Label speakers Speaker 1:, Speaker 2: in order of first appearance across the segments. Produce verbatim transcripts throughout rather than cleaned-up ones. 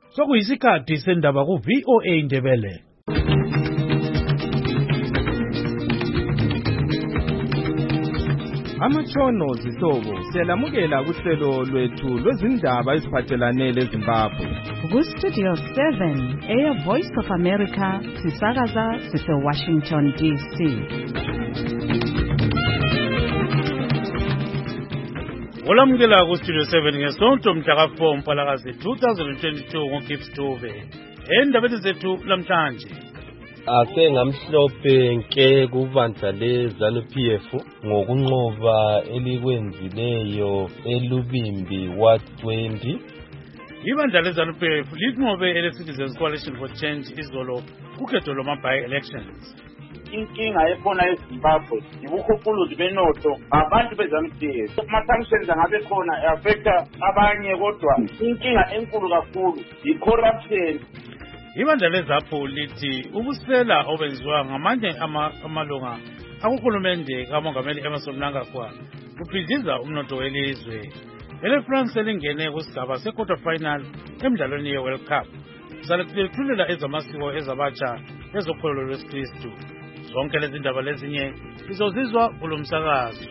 Speaker 1: sokuyisikhathi sendaba ku V O A Ndebele.
Speaker 2: Amatshono zihlobo siyalamukela kuhlelo lwethu lwezindaba eziphathelane leZimbabwe.
Speaker 3: Ku Studio seven, Air Voice of America, sisakaza sise Washington D C.
Speaker 1: Olamukela ku Studio seven ngesonto mhla ka four Mpalakazi two thousand twenty-two ngoGibbs Dube. Endabeni zethu lamhlanje.
Speaker 4: Ase ngamhlophe nke kubandla leZANU-P F ngokunqoba elikwenzileyo eLubimbi Ward twenty.
Speaker 1: Ibandla leZANU-P F linqobe ele-Citizens Coalition for Change izolo kukhetho lwama-by-elections.
Speaker 5: Inkinga ekhona eZimbabwe yibukhuphuluzi benotho abantu beZANU-P F. Ama-sanctions angabe khona affecta abanye kodwa inkinga enkulu kakhulu yi-corruption.
Speaker 1: Ibandla leZAPU lithi ubusela obenziwa ngamanye amalunga akuhulumende kamongameli Emmerson Mnangagwa kuphidiza umnotho welizwe. EleFrance lingene kusigaba se-quarter final emidlalweni ye-World Cup. Salethululela ezamasiko ezabatsha ezokholo lwesikristu. Zonke lezi ndaba lezinye sizozizwa kulo msakazo.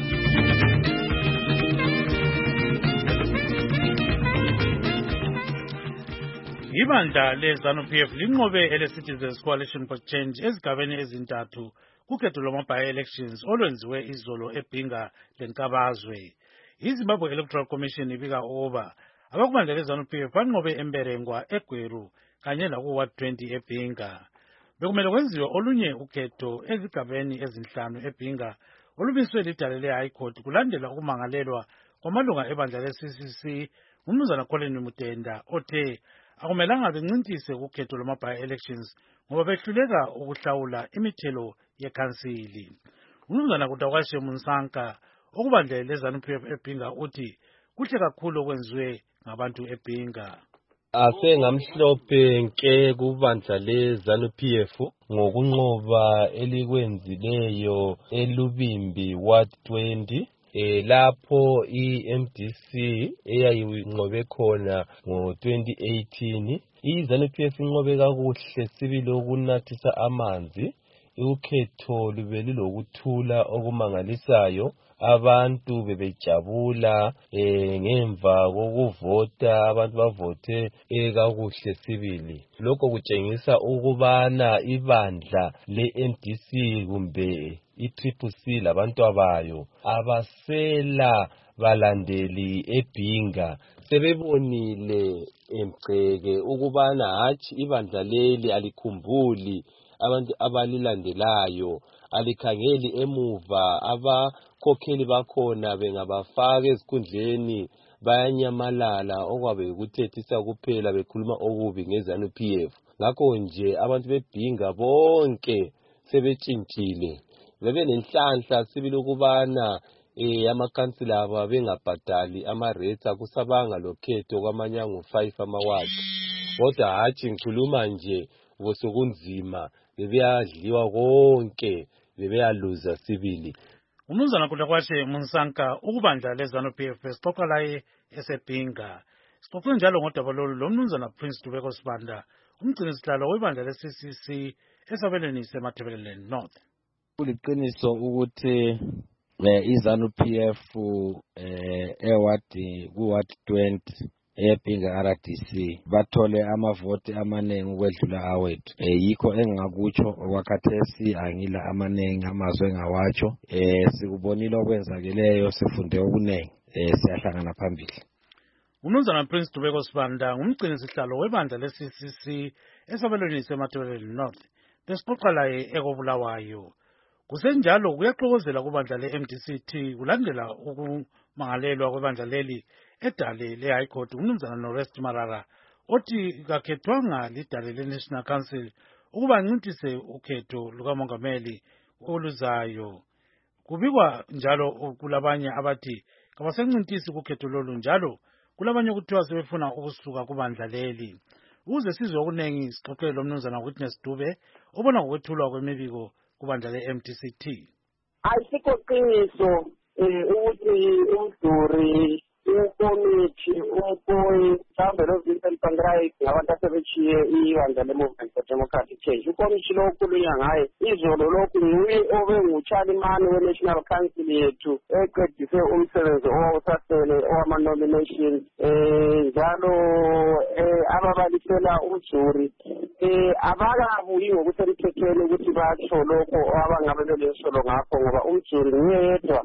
Speaker 1: Ibandla leZANU-P F linqobe ele-Citizens Coalition for Change ezigabeni ezintathu kukhetho lwama-by-elections olwenziwe izolo eBhinga leNkabazwe. iZimbabwe Electoral Commission ibika ukuba abakubandla leZANU-P F banqobe eMberengwa, eGweru kanye laku-Ward twenty eBhinga. Bekumele kwenziwe olunye ukhetho ezigabeni ezinhlanu eBhinga olumiswe lidale le-High Court kulandela ukumangalelwa kwamalunga ebandla le-C C C uMnumzana Colin Mutenda othe akumelanga bencintise ukhetho lwama-by-elections ngoba behluleka ukuhlawula imithelo yekhansili. uMnumzana Kutakwashe Munsanka okubandla leZANU-P F eBhinga uthi kuhle kakhulu okwenziwe ngabantu eBhinga.
Speaker 4: Ase ngamhlophe nke kubandla leZANU-P F ngokunqoba elikwenzileyo eLubimbi Ward twenty. Eh lapho i-M D C eyayinqobe khona ngo twenty eighteen. iZANU-P F inqobe kakuhle sibili ukunathisa amanzi. Ukhetho lube lilokuthula okumangalisayo. Abantu bebejabula eh ngemva kokuvota, abantu bavote ekakuhle sibili. Lokho kutshengisa ukubana ibandla le-M D C kumbe i-Triple C labantu abayo abasela balandeli eBhinga sebebonile emgceke ukubana hatshi ibandla leli alikhumbuli abantu abalilandelayo, alikhangeli emuva, abakhokheli bakhona bengabafaka ezikhundleni bayanyamalala okwabe ukuthethisa kuphela bekhuluma okubi ngeZANU-P F. Ngakho nje abantu beBhinga bonke sebetshintshile. Bebe nenhlanhla sibili ukubana eh amakhansila aba bengabhadali ama-rates akusabanga lokhetho kwamanye angu five amaward. Kodwa hatshi ngikhuluma nje bosokunzima bebeyadliwa konke bebeyaluza sibili.
Speaker 1: uMnumzana Kutakwashe Munsanka ukubandla leZANU-P F sixoxa laye eseBhinga. Sixoxe njalo ngodaba lolu loMnumzana Prince Dubeko Sibanda umgcinisihlalo webandla le-C C C esabelweni seMatabeleland North.
Speaker 6: Kuliqiniso ukuthi iZANU-P F eh ewadi ku-Ward twenty eBhinga R D C bathole amavoti amaningi ukwedlula awethu. Eh yikho engingakutsho okwakhathesi angila amaningi amazwe engawatsho. Eh sikubonile okwenzakeleyo, sifunde okuningi. Eh siyahlangana phambili.
Speaker 1: uMnumzana Prince Dubeko Sibanda ngumgcinisihlalo webandla le-C C C esabelweni seMatabeleland North. Besixoxa laye ekobulawayo. Kusenjalo kuyaxokozela kubandla le-M D C T kulandela ukumangalelwa kwebandla leli edale le-High Court uMnumzana Norest Marara othi kakhethwanga lidale le-National Council ukuba ncintise ukhetho lukamongameli oluzayo. Kubikwa njalo kulabanye abathi kabasencintisi kukhetho lolu njalo kulabanye ukuthiwa sebefuna ukusuka kubandla leli. Uze sizwe okunengi sixoxele loMnumzana Witness Dube obona ngokwethulwa kwemibiko kubandla le-M D C T.
Speaker 5: Ayisikho qiniso ukuthi uMduri
Speaker 7: ukomithi umpoyi mhlawumbe lo Vincent Pangrayi ngabantu asebetshiye ibandla le-Movement for Democratic Change. Ukomithi lo okhulunywa ngaye izolo lokhu nguye obe nguchairman we-National Council yethu eqedise umsebenzi owawusasele owama-nominations um njalo um ababalisela ujuri um abakabuyi ngokusemthethweni ukuthi batsho lokho abangabe belesolo ngakho ngoba umjuri nguye yedwa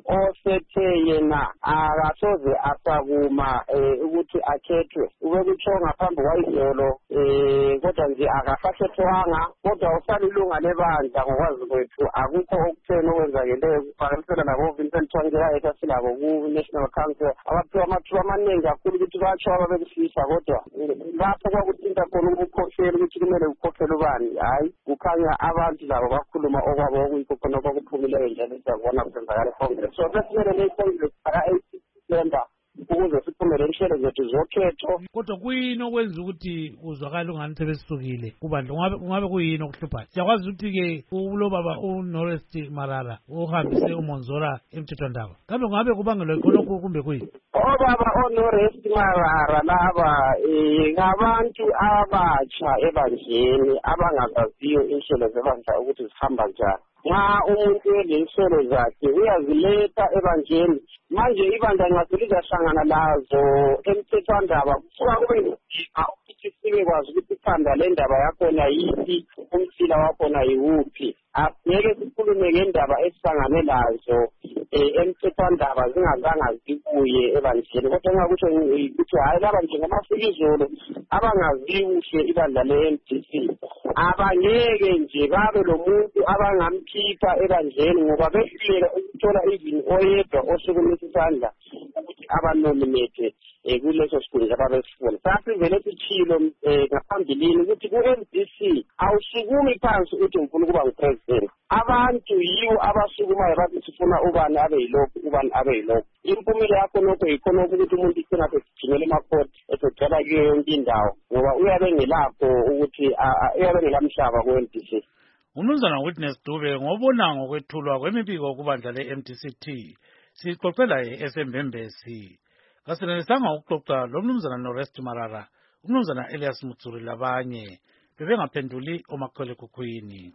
Speaker 7: osethe yena akasoze asakuma um ukuthi akhethwe ube kutsho ngaphambi kwayizolo um kodwa nje akasakhethwanga kodwa usala ilunga lebandla ngokwazi kwethu akukho okutheni okwenzakeleyo kuphakamisela nabo-Vincent Pangrayi esasilabo ku-National Council abaphiwa amathuba amaningi kakhulu ukuthi batsho ababekusisa kodwa lapho kwakuthinta khona ubukhokheli ukuthi kumele ukhokhele ubani hhayi kukhanya abantu labo bakhuluma okwabo okuyikho khona okwakuphumileyo njalo siyakubona kusenzakala eCongress. So sesimele le-Congress aka-eighteen December ukuze siphumele inhlelo zethu zokhetho.
Speaker 1: Kodwa kuyini okwenza ukuthi uzwakale ungani sebesisukile kubandla kungabe kungabe kuyini okuhluphayo? Siyakwazi ukuthi-ke ulo baba uNorest Marara uhambise uMonzora emthethwandaba kambe kungabe kubangelwa khonokho kumbe kuyini?
Speaker 7: Obaba oNorest Marara laba um ngabantu abatsha ebanjeni abangazaziyo inhlelo zebandla ukuthi zihamba njani. Nxa umuntu elezinhlelo zakhe uyaziletha ebanjeni manje ibandla nxa lizahlangana lazo emthethwandaba kusuka kube nzima ukuthi sibekwazi ukuthi ikhanda lendaba yakhona yiphi umsila wakhona yiwuphi. Ngeke sikhulume ngendaba esihlangane lazo emthethwandaba zingazange zibuye ebanjeni kodwa engakusho ukuthi hhayi laba nje ngamafika izolo abangaziyo kuhle ibandla le-M D C abangeke nje babe lo muntu abangamkhipha ebandleni ngoba behluleka ukuthola even oyedwa osukumisa isandla ukuthi abanominate um kuleso sikhundla ababesifuna. Sasivele sitshilo um ngaphambilini ukuthi ku-M D C awusukumi phansi ukuthi ngifuna ukuba ngupresident. Abantu yiwo abasukumayo bathi sifuna ubani abe yilokhu ubani abe yilokhu. Impumela yakho lokho yikhonokho ukuthi umuntu igcina sesijimela emakhoti esegcela kuyo yonke indawo ngoba uyabe engelapho ukuthi uyabe engelamhlaba ku-M D C.
Speaker 1: Umnumzana Witness Dube ngobona ngokwethulwa kwemibiko kubandla le-M D C T sixoxela esembembesi kasenelisanga ukuxoxa lo mnumzana Norest Marara umnumzana Elias Mutsuri labanye bebengaphenduli omakhalekhukhwini.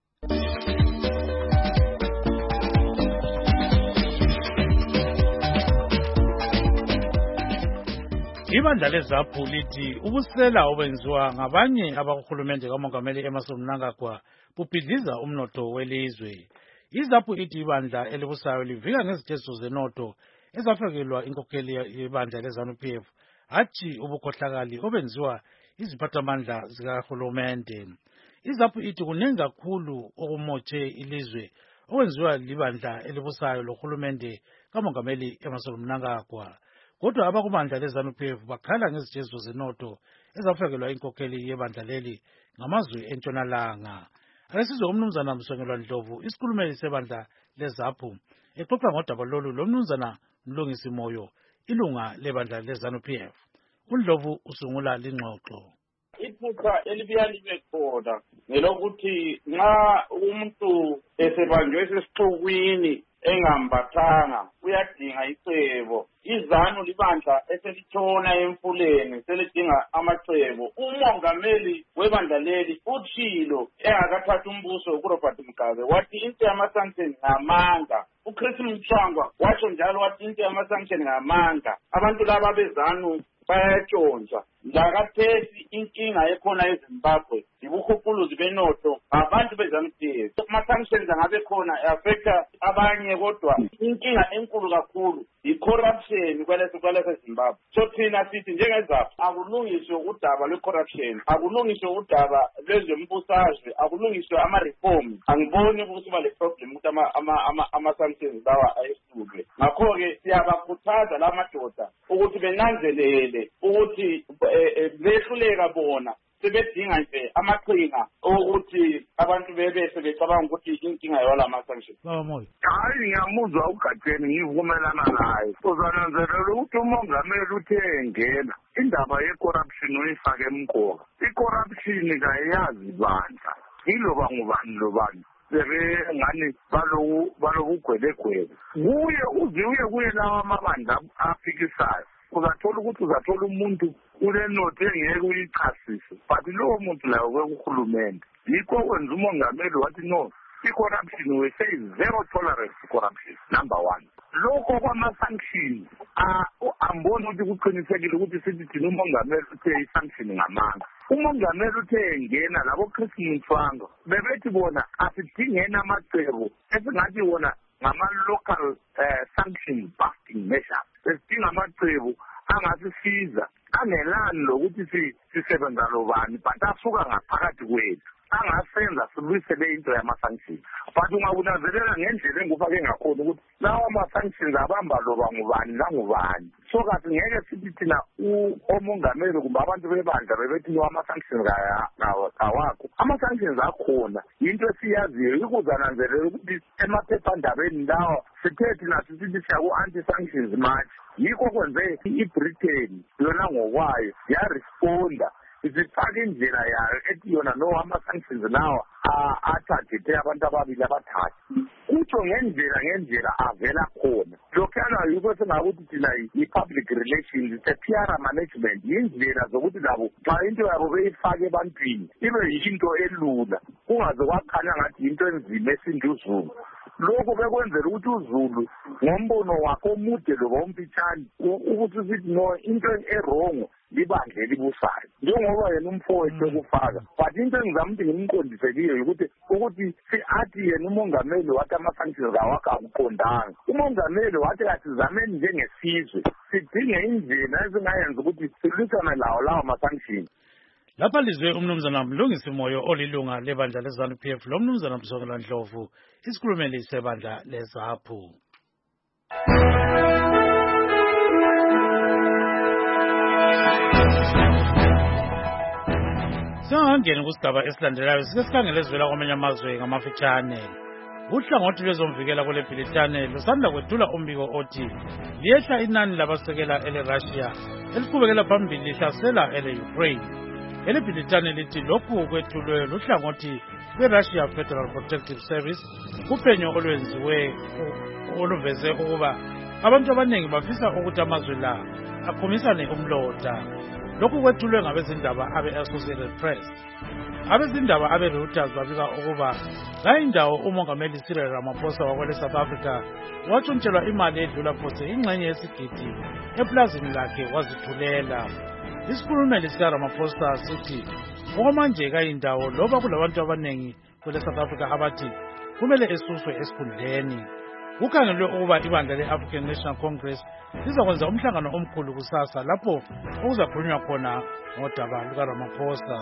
Speaker 1: Ibandla leZAPU lithi ubusela obenziwa ngabanye abakuhulumende kaMongameli Emmerson Mnangagwa bubhidliza umnotho welizwe. IZAPU ithi ibandla elibusayo livika ngezitezo zenotho ezafakelwa inkokheli yebandla leZANU-P F hatshi ubukhohlakali obenziwa iziphathamandla zikahulumende. IZAPU ithi kuningi kakhulu okumotshe ilizwe okwenziwa libandla elibusayo lohulumende kaMongameli Emmerson Mnangagwa. Kodwa abakubandla leZANU-P F bakhala ngezitezo zenotho ezafakelwa inkokheli yebandla leli ngamazwe entshonalanga. Akasizwe umnumzana Msongelwa Ndlovu isikhulumeli sebandla leZAPU exoxa ngodaba lolu lomnumzana Mlungisi Moyo ilunga lebandla leZANU-P F. uNdlovu usungula lingxoxo.
Speaker 5: Iphutha elibuya libe khona ngelokuthi nxa umuntu esebanjwe esesixukwini engambathanga uyadinga icebo. IZANU libandla eselitshona emfuleni selidinga amacebo. Umongameli webandla leli utshilo engakathatha umbuso kuRobert Mugabe wathi into yama-sanction ngamanga. uChris Mthwangwa watsho njalo wathi into yama-sanction ngamanga. Abantu laba beZANU bayatshontsha. Lakathesi inkinga ekhona eZimbabwe ibukhupuluzi benotho abantu beZANU-P F. Ama-sanctions angabe khona affecta abanye kodwa inkinga enkulu kakhulu i-corruption kwaleso kwaleso Zimbabwe. So thina sithi njengeZAPU akulungiswe udaba lwe-corruption, akulungiswe udaba lwezembusazwe, akulungiswe ama-reform. Angiboni ukuthi ba le problem ukuthi ama-sanctions lawa ayehlulwe. Ngakho-ke siyabakhuthaza la madoda ukuthi benanzelele ukuthi behluleka bona sebedinga nje amaqhinga ukuthi abantu bebe sebecabanga ukuthi inkinga yola ama-sanction.
Speaker 1: Baba Moyo.
Speaker 8: Hayi ngiyamuzwa uGatheni ngivumelana naye. Uzananzelela ukuthi umongameli uthe engena indaba ye-corruption uyifake emqoka. I-corruption kayazi bandla. Yiloba ngubani lobani. sebengani balokugwebegwebe kuye uze uye kuye lawa amabandla afikisayo uzathola ukuthi uzathola umuntu unenothi engeke uyichasise but lowo muntu layo kwekuhulumende yikho kwenza umongameli wathi no i-corruption we say zero tolerance to corruption number one lokho kwama-sanctions amboni ukuthi kuqinisekile ukuthi sithi thina umongameli uthe i-sanction ngamanga umongameli uthe engena labo Chris Mthwanga bebethi bona asidingeni amacebo esingathi wona ngama-local uh, sanction busting measures esidinga amacebo angasisiza angelani lokuthi sisebenza lobani but asuka ngaphakathi kwethu angasenza silwisele into yama-sanctions but ungakunazelela ngendlela engufake ngakhona ukuthi lawo ama-sanctions abamba loba ngubani nangubani so kathi ngeke sithi thina omongameli kumbe abantu bebandla bebethi no ama-sanctions awakho ama-sanctions akhona into esiyaziyo ikuzananzelela ukuthi emaphephandabeni lawo sithe thina sisithi siyaku-anti-sanctions march yikho kwenze i-Britain yona ngokwayo yaresponda isifake indlela yayo ethi yona no ama-sanctions lawa athagethe abantu ababili abathathu kutsho ngendlela ngendlela avela khona lokhuyana yikho sengakuthi thina i-public relations it's a P R management yindlela zokuthi labo xa into yabo beyifake ebantwini ibe yinto elula kungaze kwakhanya ngathi yinto enzima esinda uzulu lokho bekwenzela ukuthi uzulu ngombono wakho omude loba ompitshani ukuthi sithi no into erongo libandle libusayo njengoba yena umfowethu ekufaka but into engizama ukuthi ngimqondisekiyo ukuthi ukuthi athi yena umongameli wathi ama-sanctions awakho akuqondanga umongameli wathi kasizameni njengesizwe sidinge indlela ezingayenza ukuthi silwisane lawo lawo ama-sanctions.
Speaker 1: Lapha lizwe umnumzana Mlungisi Moyo olilunga lebandla le-ZANU P F lo mnumzana Mzongelwa Ndlovu isikhulumeli sebandla le-ZAPU. Singangeni kusigaba esilandelayo sike sikhangele ezivela kwamanye amazwe ngamafitshane. Uhlangothi lwezomvikela kule Bhilitane lusanda kwethula umbiko othi liyehla inani labasekela ele-Russia eliqhubekela phambili lihlasela ele-Ukraine. Elebhilitane lithi lokhu kwethulwe luhlangothi lwe-Russia Federal Protective Service kuphenyo olwenziwe oluveze ukuba abantu abaningi bafisa ukuthi amazwe la akhumisane umlota. Lokhu kwethulwe ngabezindaba abe-Associated Press. Abezindaba abe-Reuters babika ukuba la indawo umongameli Cyril Ramaphosa wakwele South Africa watshontshelwa imali edlula phose ingxenye yesigidi eplazini lakhe wazithulela. Isikhulumeli sikaRamaphosa sithi okwamanje kayindawo loba kulabantu abaningi kwele South Africa abathi kumele esuswe esikhundleni. Kukhangelwe ukuba ibandla le-African National Congress lizakwenza umhlangano omkhulu kusasa lapho okuzakhulunywa khona ngodaba lukaRamaphosa.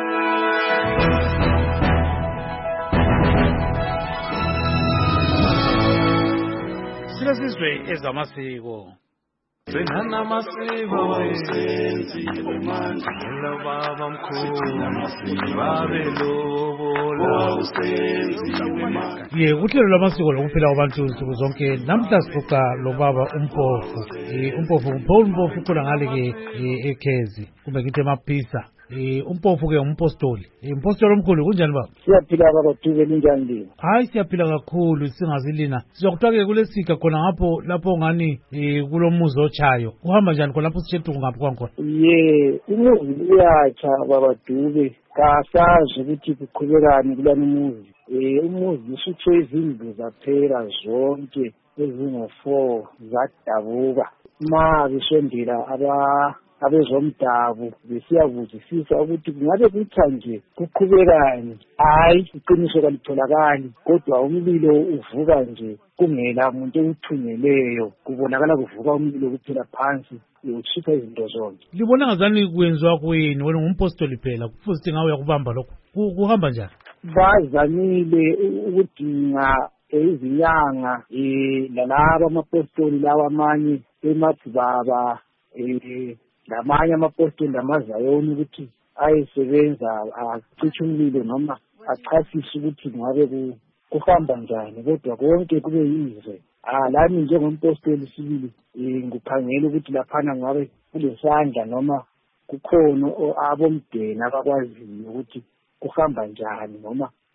Speaker 1: Sike sizwe ezamasiko.
Speaker 9: Sengana masiko wayenzile manje baba mkhulu babe lobola usenzile manje.
Speaker 1: Ye uhlelo lwamasiko lokuphila kwabantu insuku zonke namhla sifuqa lobaba uMpofu. Eh uMpofu uPaul Mpofu khona ngale ke eKhezi kumbe ngithi emaphisa. Eh uMpofu ke umpostoli. Impostoli omkhulu kunjani baba?
Speaker 10: Siyaphila baba Dube linjani lini?
Speaker 1: Hayi siyaphila kakhulu singazilina. Sizokuthiwa ke kulesika khona ngapho lapho ngani eh kulomuzi ochayo. Kuhamba njani khona lapho sithethu ngapho kwakhona?
Speaker 10: Ye umuzi uyacha baba Dube. Kasazi ukuthi kuqhubekani kulana umuzi. Eh umuzi usuthe izindlu zaphela zonke ezingo four zadabuka. Ma bisondela aba abezomdabu besiyakuzisisa ukuthi kungabe kuthi nje kuqhubekani hayi iqiniso kalitholakali kodwa umlilo uvuka nje kungela umuntu uthunyeleyo kubonakala kuvuka umlilo kuphela phansi ushipha izinto zonke.
Speaker 1: Libona ngazani kwenziwa kuyini wena ngumpostoli phela kufuthi ngawe yakubamba lokho kuhamba njani?
Speaker 10: Bazamile ukudinga izinyanga eh lalabo amapostoli lawa amanye eMathibaba eh lamanye amapostoli lamazayoni ukuthi ayesebenza acithi umlilo noma achasise ukuthi ngabe kuhamba njani kodwa konke kube yizwe. Ah lami njengompostoli sibili ngikukhangela ukuthi laphana ngabe kulesandla noma kukhona abomdeni abakwaziyo ukuthi kuhamba njani noma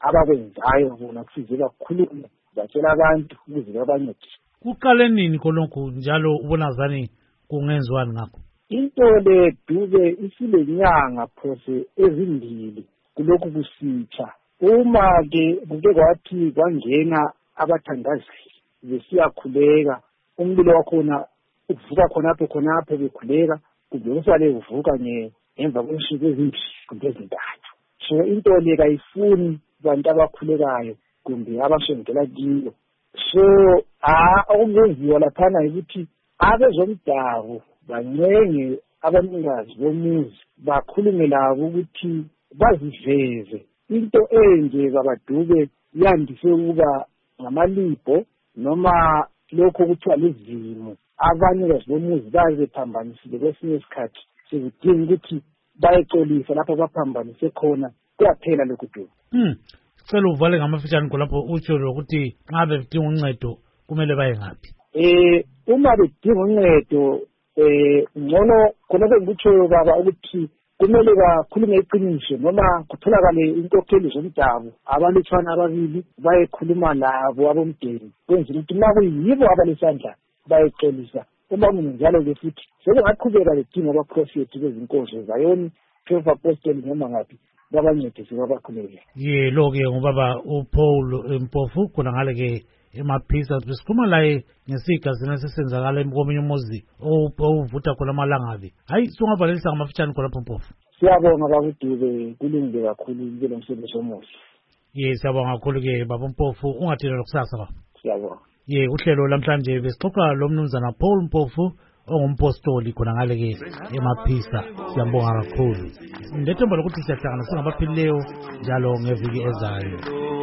Speaker 10: abakwenzayo bona kusize bakhulume batshela abantu ukuze babancede.
Speaker 1: Kuqale nini khonokho njalo ubonazani kungenziwani ngakho?
Speaker 10: Into le Dube isilenyanga phose ezimbili kulokhu kusitsha. Uma ke kuke kwathi kwangena abathandazi besiyakhuleka, umlilo wakhona uvuka khonapho khonapho bekhuleka, kumbe usale uvuka ngemva kwensuku ezimbili kumbe ezintathu. So into le kayifuni abantu abakhulekayo kumbe abasondela kiyo. So ah okungenziwa laphana ukuthi abezomdabu bancenge abanikazi bomuzi bakhulume labo ukuthi baziveze. Into enje babaDube yandise ukuba ngamalipho noma lokho kuthiwa lizimo. Abanikazi bomuzi baze phambanisile kwesinye isikhathi sekudinga ukuthi bayecolisa lapho baphambanise khona kuyaphela lokhu Dube.
Speaker 1: Hmm. Sicela uvale ngamafitshane khonapho utsho ukuthi nxa bedinga uncedo kumele baye ngaphi?
Speaker 10: Eh uma bedinga uncedo eh ngcono khonapho ngikutsho baba ukuthi kumele bakhulume iqiniso noma kutholakale inkokheli zomdabu abalutshwana ababili bayekhuluma labo abomdeni kwenzela ukuthi uma kuyibo abalesandla bayecolisa. Uma kunjalo ke futhi sebengaqhubeka bedinga abaprofeti bezinkosi zayoni twelve apostoli noma ngaphi babancedise babakhuleke.
Speaker 1: Ye lo ke ngubaba uPaul Mpofu khona ngale ke emaphisa besikhuluma laye ngesigazini sesenzakala emkomunye umuzi owuvutha khona amalangabi. Hayi sungavalelisa ngamafitshane khona Mpofu.
Speaker 10: Siyabonga babuDube kulungile kakhulu impilo umsebenzi omuhle.
Speaker 1: Ye siyabonga kakhulu ke baba Mpofu ungathina lokusasa ba.
Speaker 10: Siyabonga.
Speaker 1: Ye uhlelo lamhlanje besixoxa lo mnumzana Paul Mpofu ongumpostoli khona ngale ke emaphisa. Siyabonga kakhulu. Ndethemba lokuthi siyahlangana singabaphilileyo njalo ngeviki ezayo.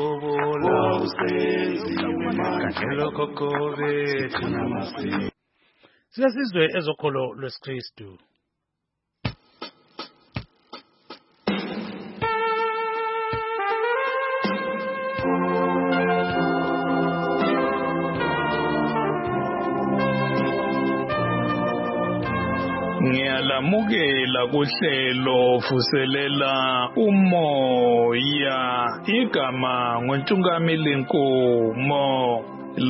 Speaker 1: Siyasizwe ezokholo lwesikristu.
Speaker 11: Ngiyalamukela kuhlelo vuselela umoya igama ngoNtungamili Nkomo.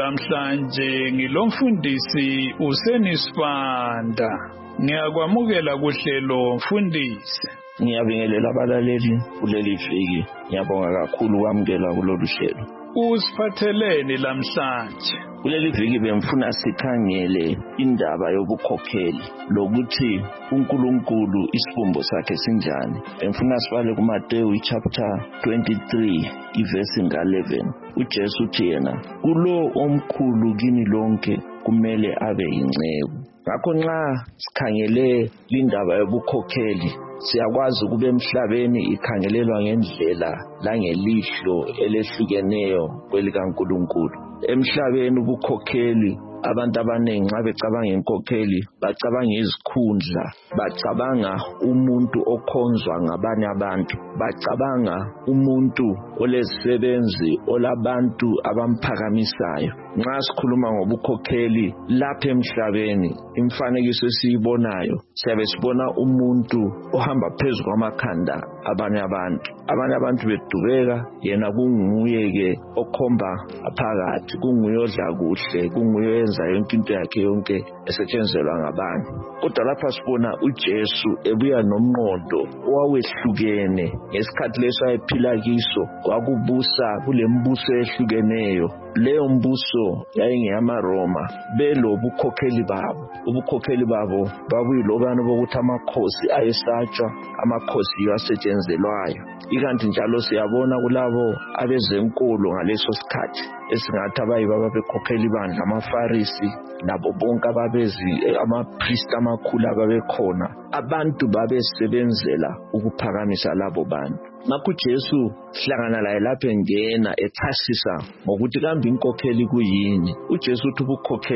Speaker 11: Lamhlanje ngilomfundisi uSenisibanda. Ngiyakwamukela kuhlelo mfundisi.
Speaker 12: Ngiyabingelela abalaleli kuleli viki. Ngiyabonga kakhulu ukwamukela kulolu hlelo.
Speaker 11: Usiphatheleni lamhlanje?
Speaker 12: Kuleli viki bemfuna sikhangele indaba yobukhokheli lokuthi uNkulunkulu isibumbo sakhe sinjani. Bemfuna sibale kuMateyu chapter twenty-three iverse eleven. uJesu uthi yena kulo omkhulu kini lonke kumele abe yinceku. Ngakho nxa sikhangele indaba yobukhokheli siyakwazi ukube emhlabeni ikhangelelwa ngendlela langelihlo elehlukeneyo kwelikaNkulunkulu. Emhlabeni ubukhokheli abantu abanengi nxa becabanga inkokheli bacabanga izikhundla, bacabanga umuntu okhonzwa ngabanye abantu, bacabanga umuntu olezisebenzi olabantu abamphakamisayo. Nxa sikhuluma ngobukhokheli lapha emhlabeni imfanekiso esiyibonayo siyabe sibona umuntu ohamba phezulu kwamakhanda abanye abantu. Abanye abantu bedubeka yena kunguye ke okhomba phakathi, kunguye odla kuhle, kunguye oyenza yonke into yakhe yonke esetshenzelwa ngabanye. Kodwa lapha sibona uJesu ebuya nomqondo owawehlukene ngesikhathi leso ayephila kiso kwakubusa kulembuso ehlukeneyo. Leyo mbuso yayingeyamaRoma belobukhokheli babo. Ubukhokheli babo babuyilobani bokuthi amakhosi ayesatshwa, amakhosi asetshenzelwayo. Ikanti njalo siyabona kulabo abezenkolo ngaleso sikhathi esingathi abayibo ababekhokheli bandla amaFarisi nabo bonke ababezi amapriest amakhulu ababekhona. Abantu babesebenzela ukuphakamisa labo bantu. Ngakho uJesu sihlangana laye lapha engena echasisa ngokuthi kambe inkokheli kuyini. uJesu uthi ubukhokheli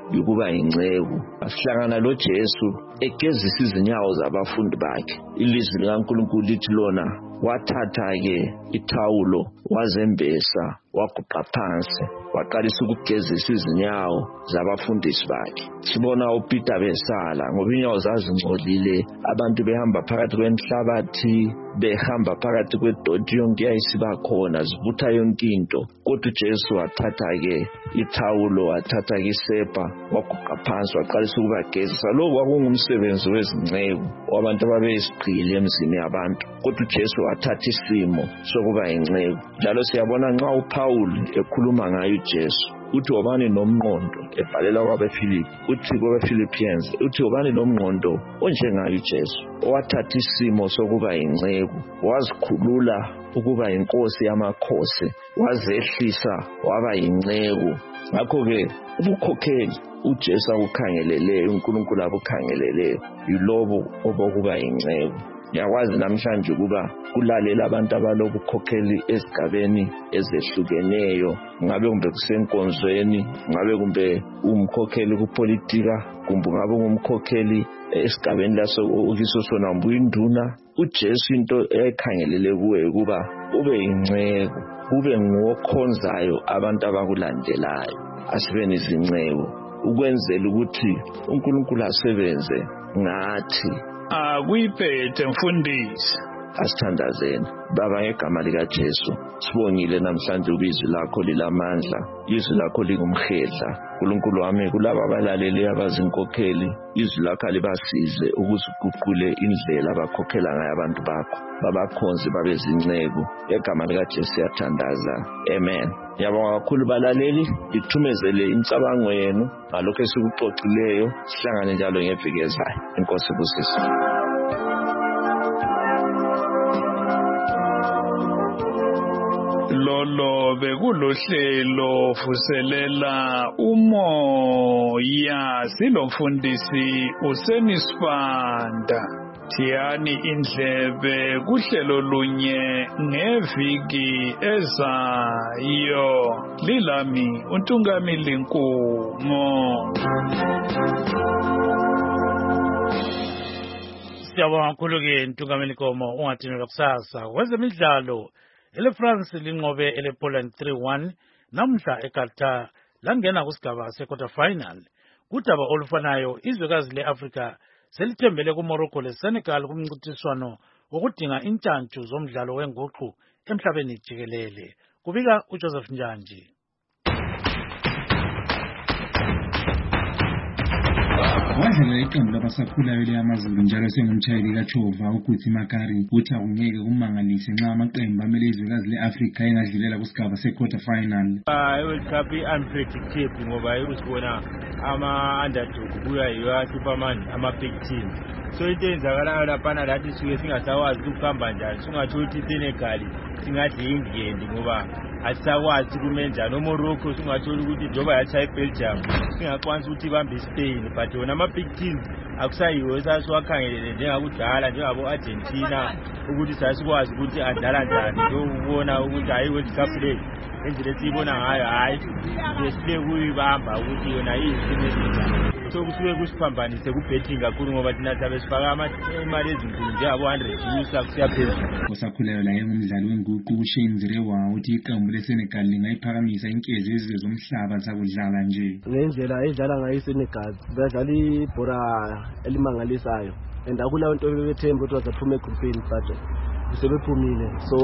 Speaker 12: yokuba inceku. Asihlangana lo Jesu egezisa izinyawo zabafundi bakhe. Ilizwi likaNkulunkulu lithi lona wathatha ke ithawulo wazembesa waguqa phansi waqalisa ukugezisa izinyawo zabafundisi bakhe. Sibona uPeter besala ngoba inyawo zazingcolile, abantu behamba phakathi kwenhlabathi, behamba phakathi kwedoti yonke yayisiba khona, zivutha yonke into. Kodwa uJesu wathatha ke ithawulo, wathatha ke isepa, waguqa phansi waqalisa ukubagezisa. Lokho kwakungumsebenzi wezinceku wabantu ababeyisigqili emzini yabantu. Kodwa uJesu wathatha isimo sokuba inceku. Njalo siyabona nxa uPaul ekhuluma ngayo uJesu uthi wobani nomnqondo, ebhalela kwabeFilipi uthi kwabeFilippians uthi wobani nomnqondo onjengayo uJesu, owathatha isimo sokuba inceku, wazikhulula ukuba inkosi yamakhosi, wazehlisa waba inceku. Ngakho-ke ubukhokheli uJesu akukhangeleleyo, uNkulunkulu akukhangeleleyo yilobo obokuba inceku. Ngiyakwazi namhlanje ukuba kulalela abantu abalobukhokheli esigabeni ezehlukeneyo, ngabe kumbe kusenkonzweni, ngabe kumbe umkhokheli kupolitika, kumbe ngabe ngumkhokheli esigabeni laso ukiso sona mbuyinduna. uJesu into ekhangelele kuwe ukuba ube inceku, ube ngokhonzayo abantu abakulandelayo. Asibeni izinceku ukwenzela ukuthi uNkulunkulu asebenze ngathi.
Speaker 11: Akuyiphethe mfundisi.
Speaker 12: Asithandazeni Baba ngegama lika Jesu, sibongile namhlanje ubizwi lakho lilamandla, izwi lakho lingumhedla. uNkulunkulu wami kulabo abalaleli abazinkokheli, izwi lakho libasize ukuthi uguqule indlela abakhokhela ngayo abantu bakho, babakhonze babe zinceku. Ngegama lika Jesu siyathandaza, amen. Ngiyabonga kakhulu balaleli, ithumezele imicabango yenu ngalokho esikuxoxileyo, sihlangane njalo ngeviki ezayo. Inkosi ibusise.
Speaker 11: Lolo bekulohlelo vuselela umoya, silomfundisi uSenisfanda. Thiyani indlebe kuhlelo lunye ngeviki ezayo. Lilami uNtungamili Nkumo.
Speaker 1: Siyabonga kakhulu ke Ntungamili Nkumo, ungathini kusasa. Kwezemidlalo ele-France linqobe ele-Poland three one namhla eQatar langena kusigaba se-quarter final. Kudaba olufanayo izwekazi le-Afrika selithembele kuMorocco le-Senegal kumncintiswano wokudinga intshantshu zomdlalo wenguqu emhlabeni jikelele. Kubika uJoseph Njanji.
Speaker 13: Wadlala iqembu labasakhulayo leyamazulu njalo sengumtshayeli kaChova uGuti Makari uthi akungeke kumangalise nxa amaqembu amele izwekazi le-Afrika engadlulela kusigaba se-quarter final.
Speaker 14: I-World Cup i-unpredictable ngoba usibona ama-underdog kuya yiwa Superman ama-big team. So into enzakalayo laphana lathi suke singasawazi ukuhamba njani, singatholi ukuthi iSenegal singadli England ngoba asisakwazi kumenza noMorocco, singatholi ukuthi njoba yatshaya iBelgium singakwanisa ukuthi ibambe iSpain, but wona ama-big teams akusayiwo esasiwakhangelele njengakudala njengabo-Argentina ukuthi sasikwazi ukuthi adlala njani. Njengokubona ukuthi hayi i-World Cup le endlela esiyibona ngayo hayi sesibe kuyibamba ukuthi yona iyisimezinjani. So kusuke kusiphambanise kubetting kakhulu ngoba thina sabe sifaka imali ezinkulu njengabo one hundred yusa kusiyaphezulu.
Speaker 13: Osakhulayo la engumdlali wenguqu uShane Zirewa uthi iqembu leSenegal lingayiphakamisa inkezo yezizwe zomhlaba zakudlala nje.
Speaker 15: Ngendlela edlala ngayo iSenegal badlala ibhola elimangalisayo and akulawo nto bebethemba ukuthi bazaphume egroupini but sebephumile. So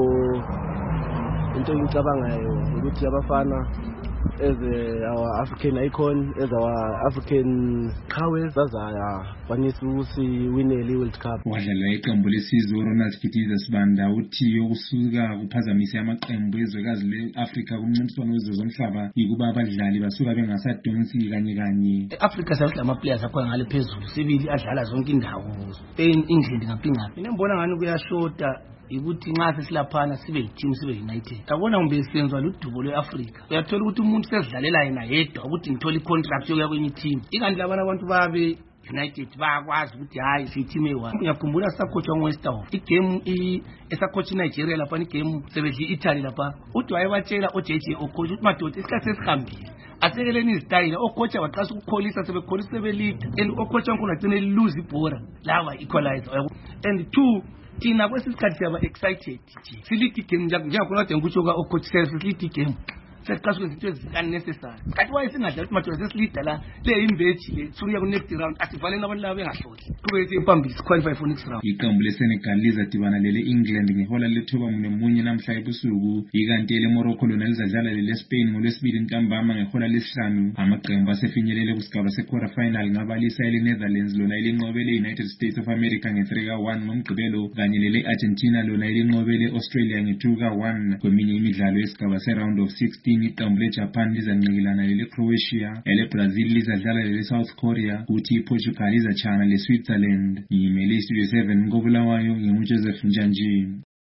Speaker 15: into engicabangayo ukuthi abafana as our African icon, as our African prowess, as our Vanisusi winele World Cup.
Speaker 13: Wadlala iqembu lesizwe Ronald Kitiza Sibanda uthi yokusuka kuphazamise amaqembu ezwekazi le-Afrika kumncintiswano wezizwe zomhlaba yikuba abadlali basuka bengasadonsi kanye kanye.
Speaker 16: E-Afrika sasidla ama-players akhona ngale phezulu sibili adlala zonke indawo Spain, England ngaphi ngaphi. Ngibona ngani kuyashota ukuthi nxa sesilaphana sibe yiteam sibe united. Yabona kumbe senzwa ludubo lwe-Afrika. Uyathola ukuthi umuntu sesidlalela yena yedwa ukuthi ngithola i-contract yokuya kwenye team. Ikanti labana abantu babe United bayakwazi ukuthi hayi si-team eyi-one. Ngiyakhumbula sisakhotshwa ngo-Westerhof igame esakhotshwa iNigeria lapha igame sebedla i-Italy lapha. Uthi wayebatshela o-J J Okocha ukuthi madoda isikhathi sesihambile asekeleni izitayile okocha baqasa ukukholisa sebekholisa sebelida and okocha nkulu agcine lose ibhora lawa equalizer and two thina kwesisikhathi siyaba excited nje silidi game njengakhona kade ngikutsho ka ocoach silidi game seqaswe izinto ezinnecessary kanti waye singadlala imatch sesilida la le imbeji le suya ku next round asivaleni abantu laba bengahloli kube sipambisa qualify for next round.
Speaker 13: Iqembu leSenegal lizadibana lele England ngehola lethuba munye namhla ebusuku ikanti ele Morocco lona lizadlala lele Spain ngolwesibili ntambama ngehola lesihlanu. Amaqembu asefinyelele kusigaba se-quarter final ngabalisa ele Netherlands lona elinqobele United States of America nge-three ka one ngomgqibelo kanye lele Argentina lona elinqobele Australia nge-two ka one. Kweminye imidlalo yesigaba se-round of sixteen iqembu leJapan lizanqikilana lele Croatia, ele Brazil lizadlala lele South Korea, kuthi Portugal izachana le Switzerland. Yimele Studio seven ngobulawayo ngimuJoseph Njanji.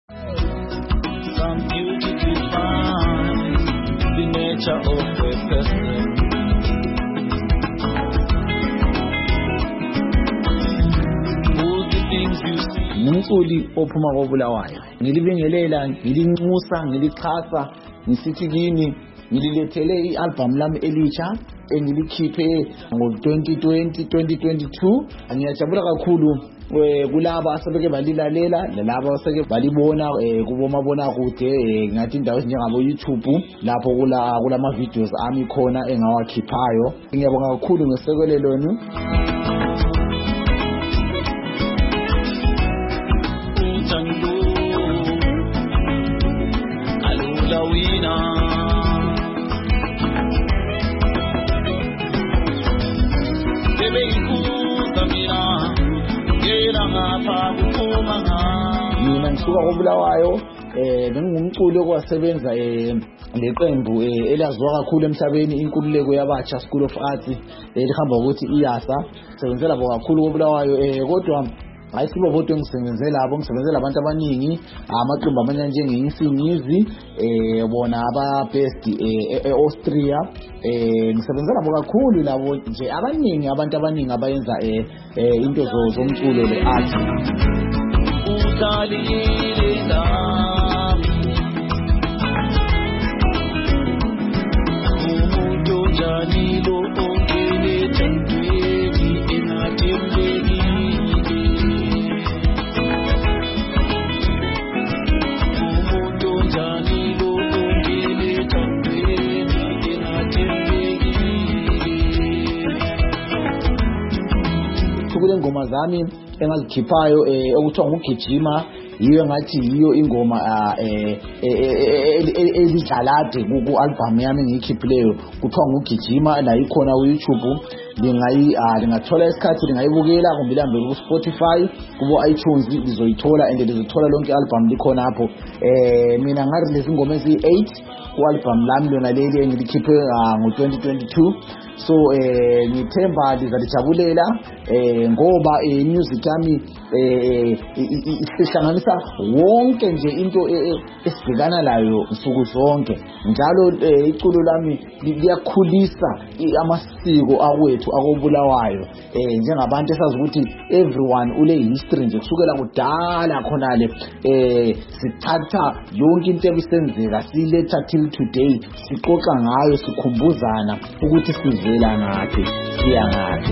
Speaker 17: Some beauty defines the nature of a person.
Speaker 18: Ngumculi ophuma kobulawayo ngilibingelela ngilinxusa ngilichasa ngisithi kini ngililethele i-album lami elitsha engilikhiphe ngo-twenty twenty twenty twenty-two. Ngiyajabula kakhulu kulaba asebeke balilalela nalabo aseke balibona kubomabona kude ngathi indawo ezinjengabo YouTube lapho kula kulama videos ami khona engawakhiphayo. Ngiyabonga kakhulu ngesekelelo lenu. Mina ngisuka kobulawayo eh bengumculi okwasebenza eh leqembu elaziwa kakhulu emhlabeni inkululeko yabatsha School of Arts elihamba ukuthi iyasa sebenzela bo kakhulu kobulawayo eh kodwa hayi sibo bodwa ngisebenzela abo ngisebenzela abantu abaningi amaqembu amanye njengeinsingizi eh bona aba best eAustria eh ngisebenzela bo kakhulu labo nje abaningi abantu abaningi abayenza eh into zomculo le art. Usalilila umuntu janilo ongene tendweni enatembeni umuntu janilo ongene tendweni enatembeni. Kule ngoma zami engazikhiphayo okuthiwa ngugijima yiyo ngathi yiyo ingoma elidlalade ku album yami engikhiphileyo kuthiwa ngugijima la ikhona ku YouTube. Lingayi lingathola isikhathi lingayibukela kumbe lihambe ku Spotify kubo iTunes lizoyithola and lizothola lonke album likhona hapo. Eh mina ngari lezi ngoma ezi-eight ku album lami lona leli engilikhiphe ngo-twenty twenty-two. So eh ngithemba lizalijabulela eh ngoba eh music yami eh isihlanganisa wonke nje into esibhekana layo nsuku zonke njalo iculo lami liyakhulisa amasiko akwethu akobulawayo eh njengabantu esazi ukuthi everyone ule history nje kusukela kudala khonale eh sithatha yonke into ebisenzeka siletha till today sixoxa ngayo sikhumbuzana ukuthi sivela ngaphi siya ngaphi.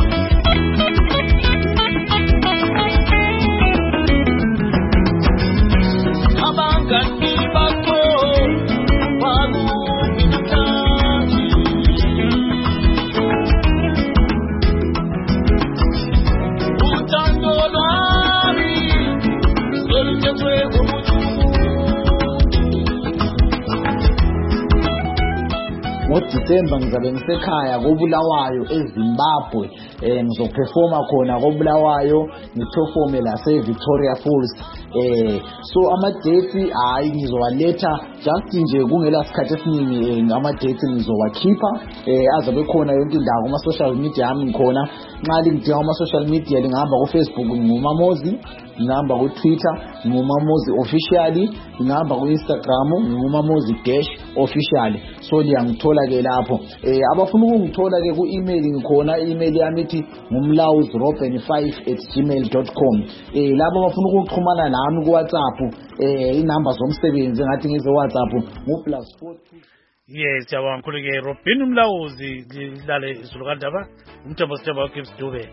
Speaker 18: ngoDisemba ngizabe ngisekhaya kobulawayo eZimbabwe eh ngizoperforma khona kobulawayo ngiperforme la seVictoria Falls eh so ama dates hayi ngizowaletha just nje kungela sikhathi esiningi ama dates ngizowakhipha eh azabe khona yonke indawo kuma social media yami ngikhona nxa lidinga ama social media lingahamba ku Facebook nguMamozi ngihamba ku Twitter nguMamozi officially ngihamba ku Instagram nguMamozi dash officially so liyangithola ke lapho eh abafuna ukungithola ke ku email ngikhona email yami ethi ngumlawuzi robben five at gmail dot com eh labo abafuna ukuxhumana nami ku WhatsApp eh inamba zomsebenzi ngathi ngize WhatsApp ngu plus four
Speaker 1: Yes, siyabonga kakhulu ke Robin Mlawuzi lidlale izulu kandaba umthembo sithemba uGibbs Dube.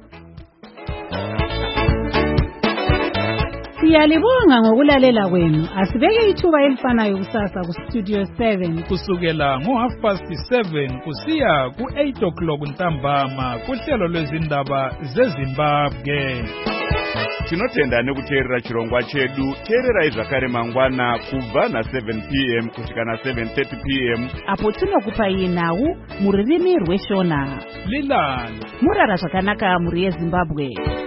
Speaker 3: Siyalibonga ngokulalela kwenu. Asibeke ithuba elifanayo kusasa ku Studio seven
Speaker 11: kusukela ngo half past seven kusiya ku eight o'clock ntambama kuhlelo lwezindaba zeZimbabwe.
Speaker 19: Tinotenda nekuteerera chirongwa chedu. Teererai zvakare mangwana kubva na seven p m kusvika na seven thirty p m
Speaker 3: apo tinokupai nhau muririmi rweshona.
Speaker 11: Lilani
Speaker 3: murara zvakanaka muri yeZimbabwe.